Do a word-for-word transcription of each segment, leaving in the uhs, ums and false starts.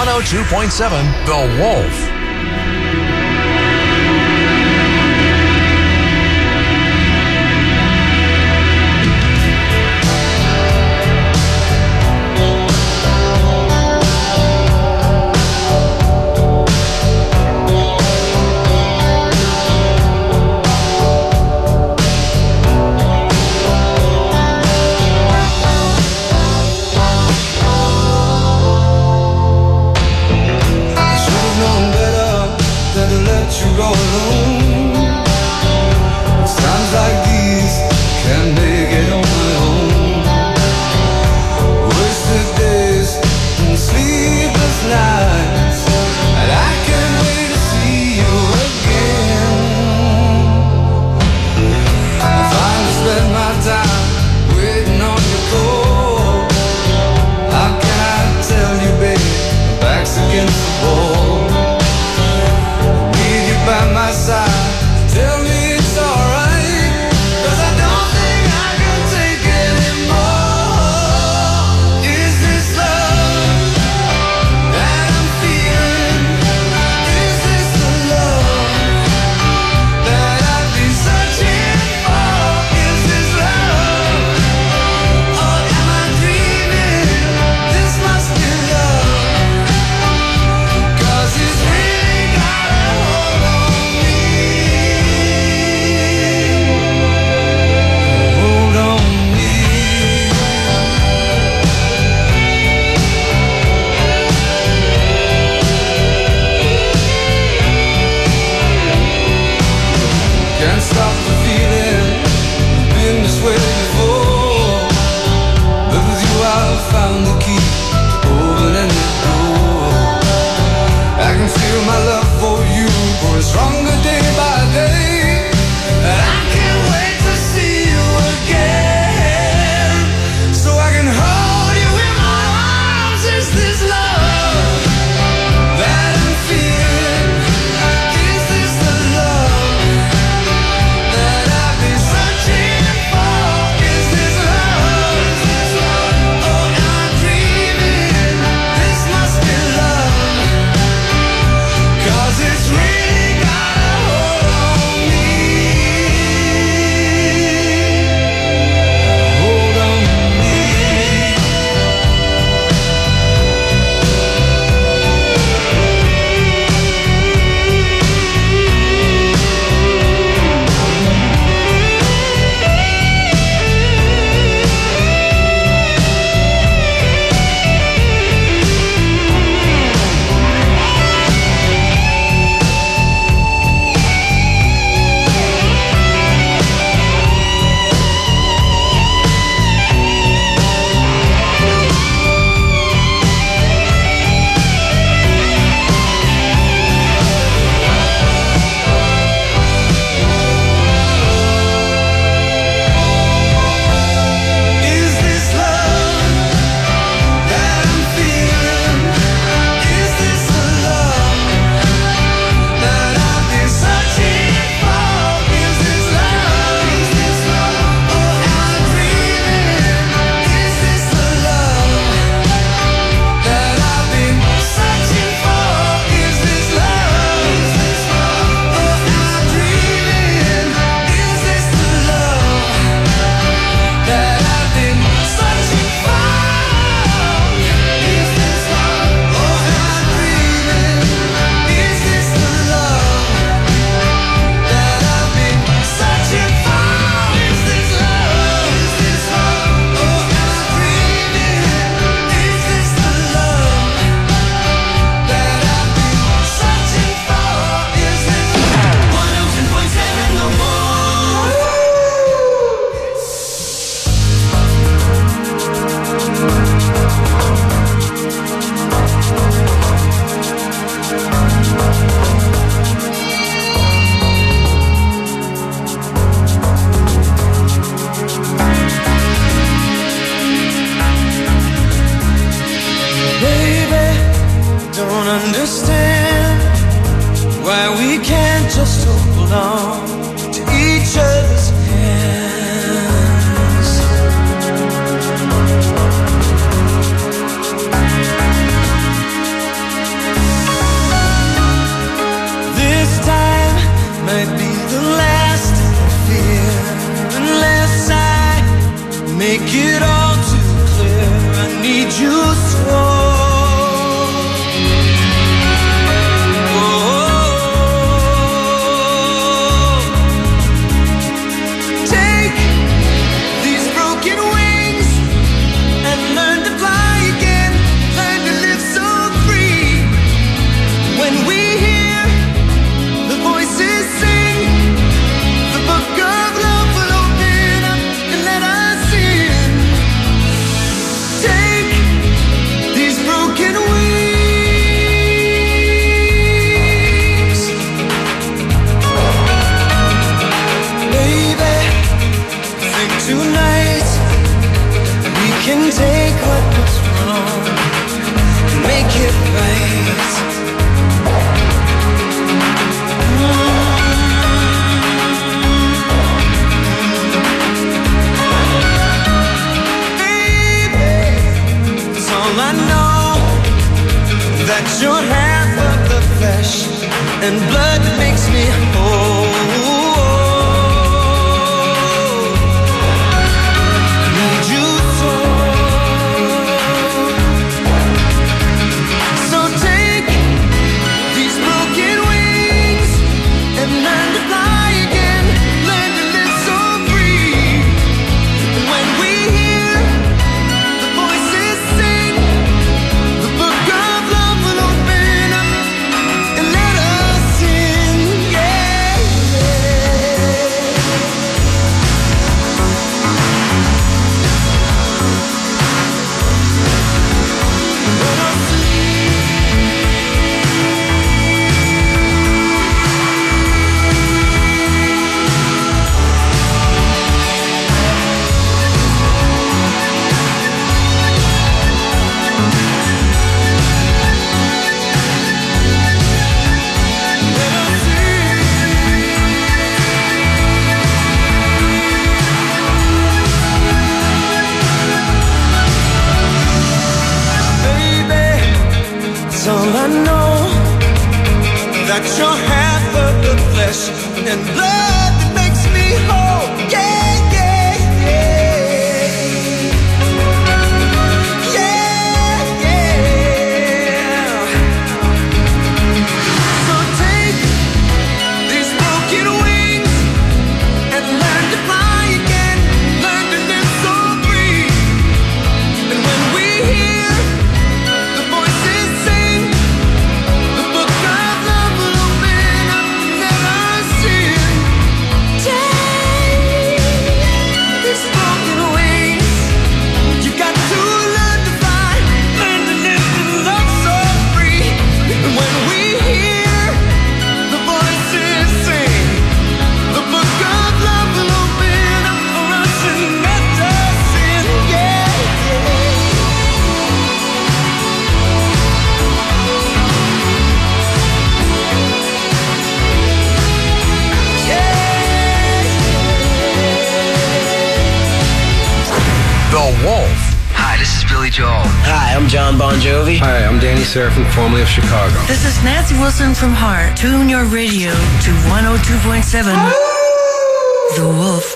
one oh two point seven The Wolf. that you're half of the flesh and blood that makes me whole. I need you so. So take these broken wings and learn to fly again. Learn to live so free. And when we hear the voices sing, the book of love will open up and let us in. Yeah, yeah. Let us all I know, that you're half of the flesh and blood that makes me whole. Yeah, yeah, yeah. Yeah, yeah. So take these broken wings and learn to fly again. Learn to live so free. And when we hear the voices sing, the book of love will open up and let us in. Take these broken wings. You got to learn to fly, learn to live and love so free. And when we hear the voices sing, the book of love will open up for us and let us in. Yeah, yeah. The Wolf. Hi, this is Billy Joel. Hi, I'm John Bon Jovi. Hi, I'm Danny Serafin, formerly of Chicago. This is Nancy Wilson from Heart. Tune your radio to one oh two point seven. The Wolf.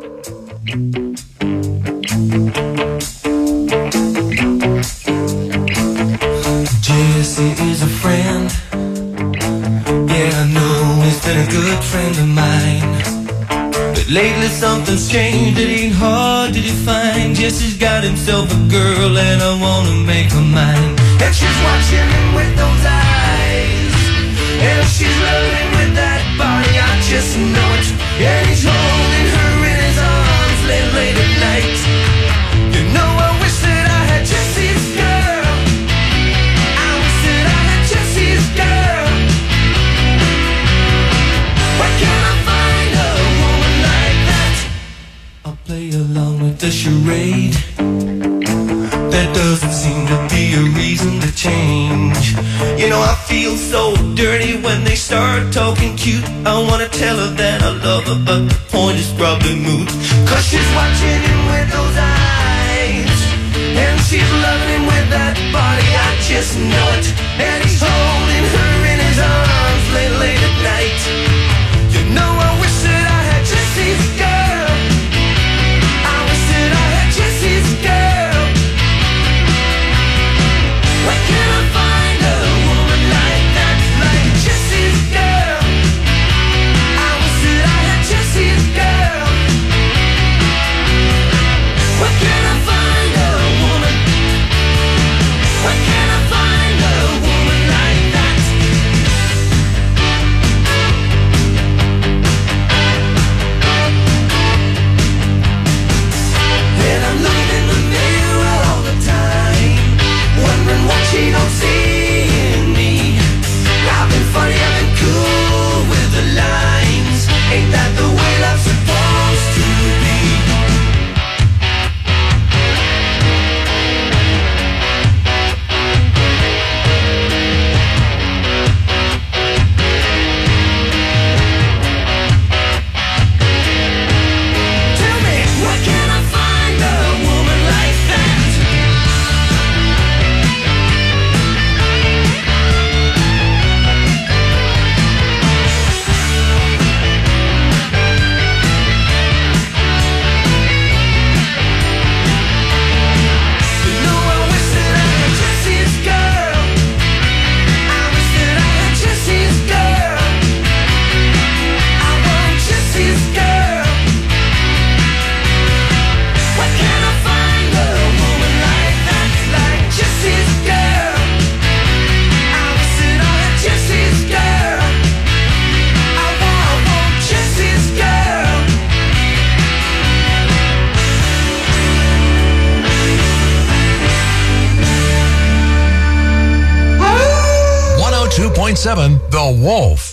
Jesse is a friend. Yeah, I know he's been a good friend of mine. But lately something's changed, it ain't hard to define. Jesse's got himself a girl and I wanna make her mine. And she's watching him with those eyes, and she's loving with that body, I just know it. And he's holding her in his arms late, late at night. You know I wish that I had Jesse's girl. I wish that I had Jesse's girl. Where can I find a woman like that? I'll play along with the charade. There doesn't seem to be a reason to change. You know I feel so dirty when they start talking cute. I wanna tell her that I love her, but the point is probably moot. Cause she's watching him with those eyes, and she's loving him with that body, I just know it. And he's holding her in his arms late, late at night. You know I wish that I had Jesse's girl. I wish that I had Jesse's girl. Where can I find a woman like that, like Jesse's girl? I wish that I had Jesse's girl. Where can I find a woman? two point seven The Wolf.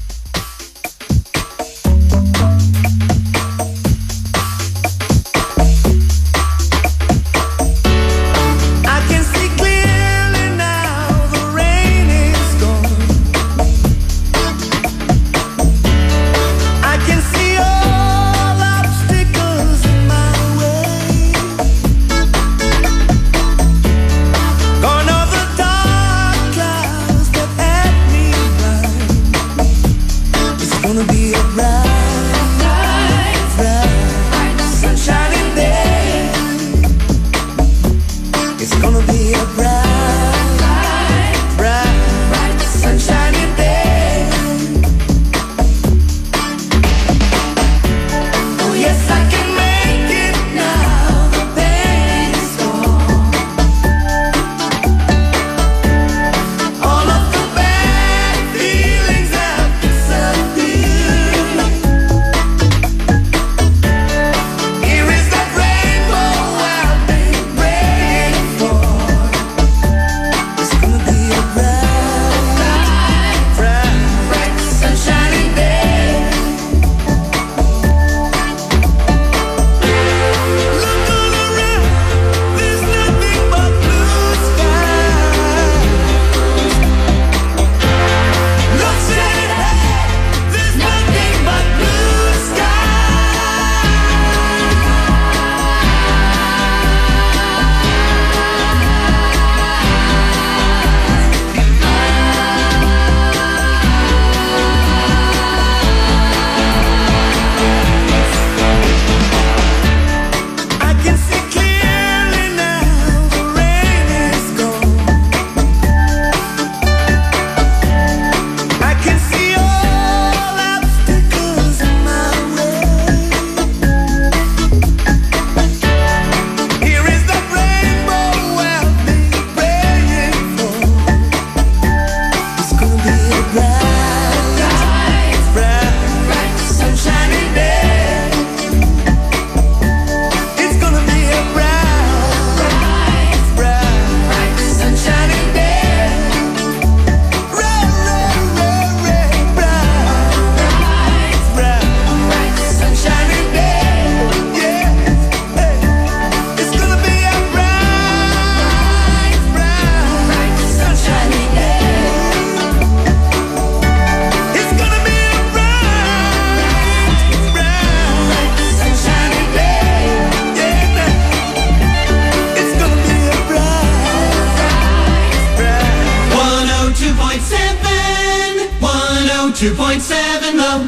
two point seven The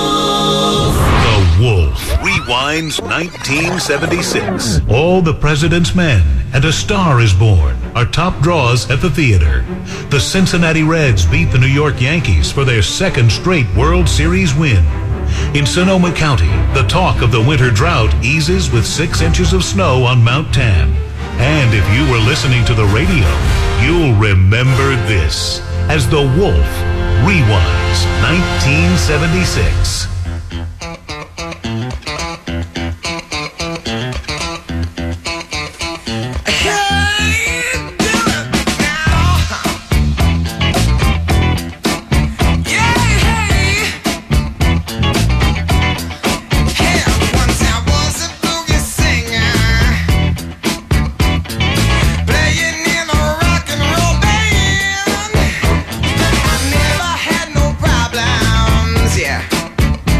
Wolf. The Wolf rewinds nineteen seventy-six. All the President's Men and A Star is Born are top draws at the theater. The Cincinnati Reds beat the New York Yankees for their second straight World Series win. In Sonoma County, the talk of the winter drought eases with six inches of snow on Mount Tam. And if you were listening to the radio, you'll remember this as The Wolf rewinds nineteen seventy-six. Yeah.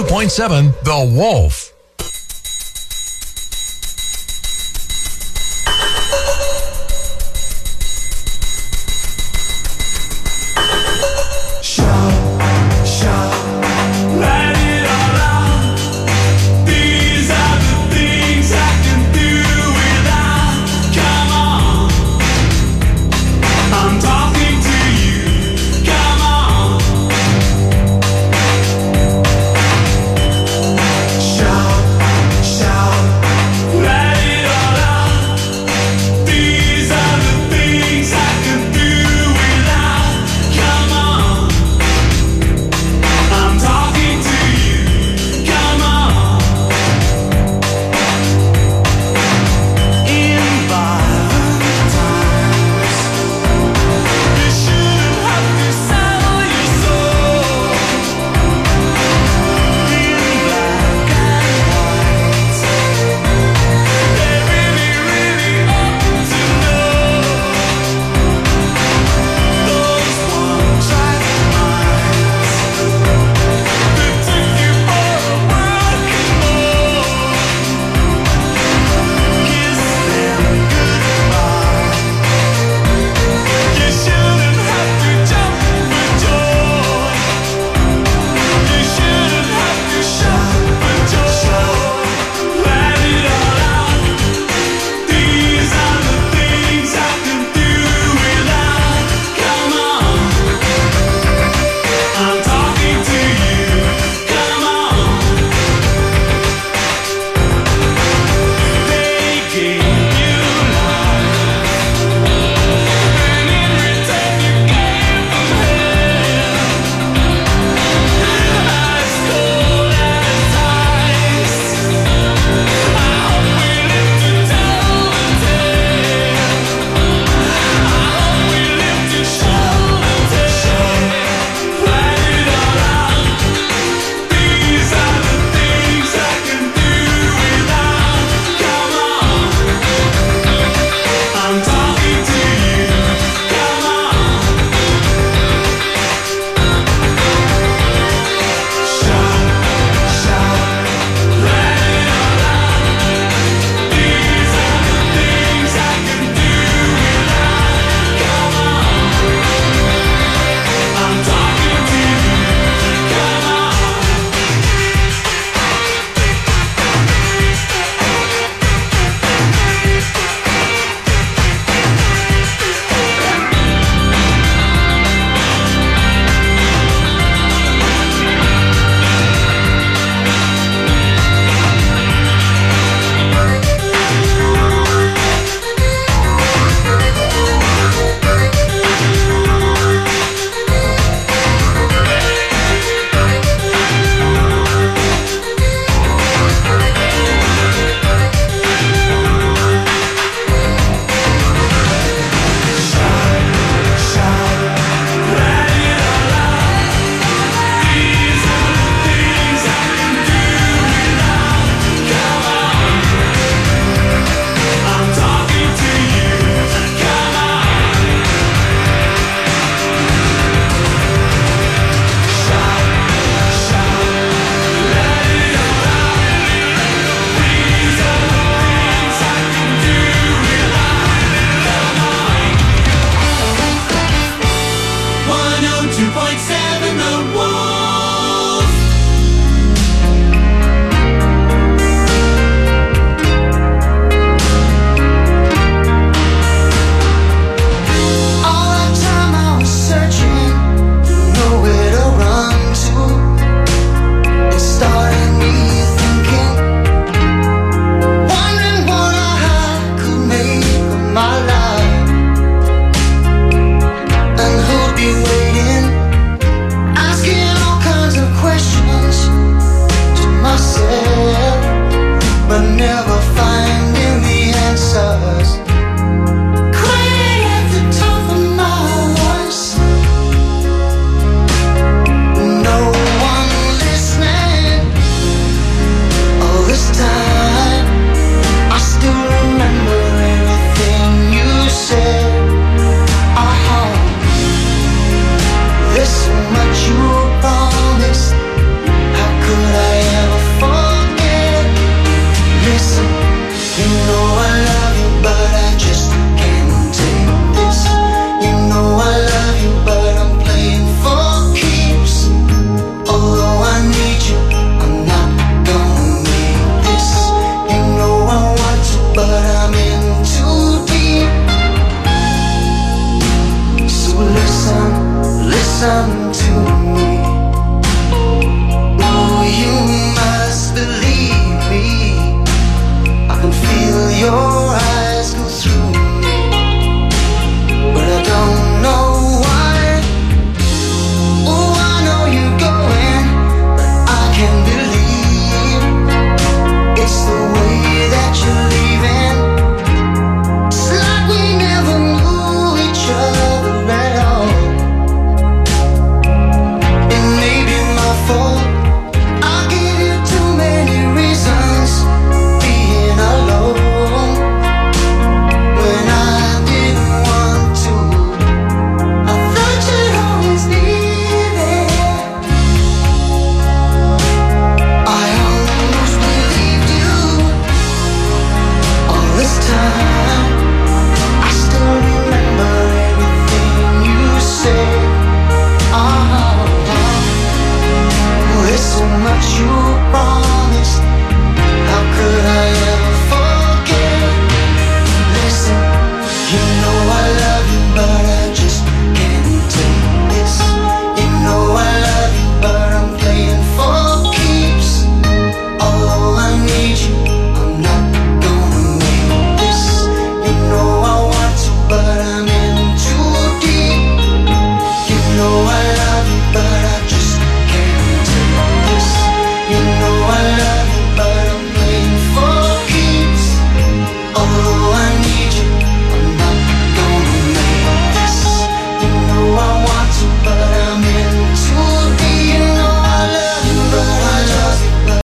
two point seven The Wolf.